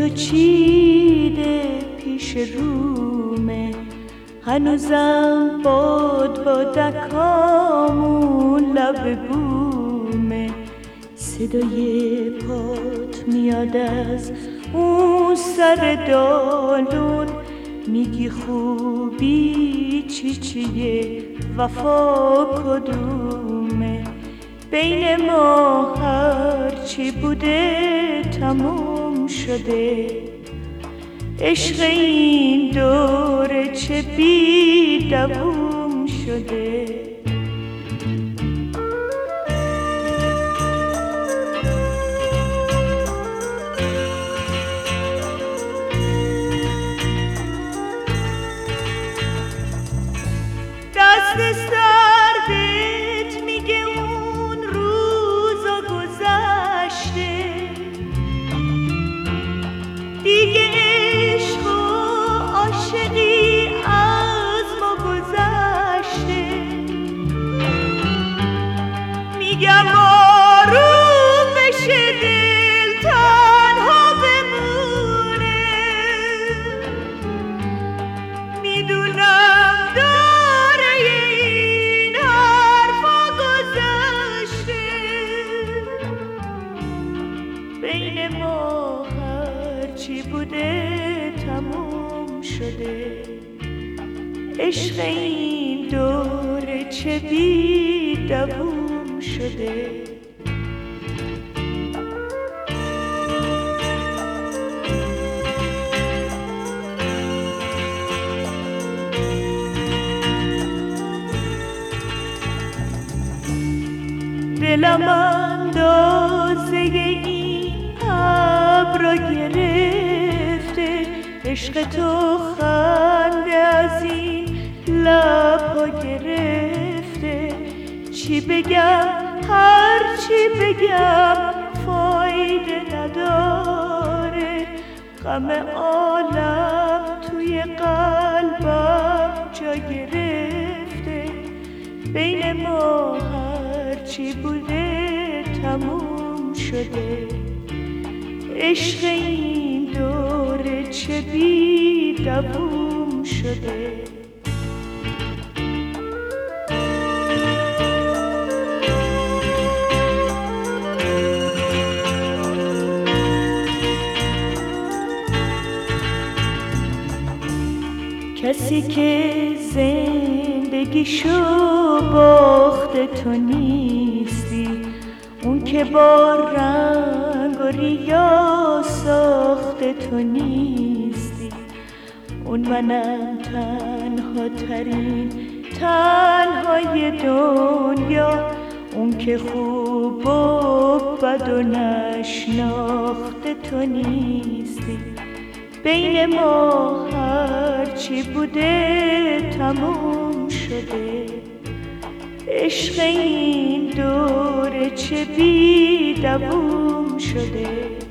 تو چیده پیش رومه، هنوزم بادکامون لب بومه. صدای پات میاد از اون سر دالون، میگی خوبی چیه وفا کدومه. بین ما هرچی بوده تموم شده، عشق این دوره چه بی دووم شده. دست سردت میگه اون روزا گذشته، دیگه عشق و عاشقی از ما گذشته. میگم آروم بشه دل تنها بمونه، میدونم داره این حرفا گذشته. بین ما هرچی بوده تموم شده، عشق این دوره چه بی دووم شده. دلم اندازه این ابرا گرفته، عشق تو خنده از این لبها گرفته. چی بگم هر چی بگم فایده نداره، غم عالم توی قلبم جا گرفته. بین ما هرچی بوده تموم شده، عشق این دوره چه بی دووم شده. کسی که زندگیشو باخته تو نیستی، اون که با رنگ و ریا ساخته تو نیستی. اون منم تنها ترین تنهای دنیا، اون که خوب و بد و نشناخته تو نیستی. بین ما هرچی بوده تموم شده، عشق این دوره چه بی دووم شده.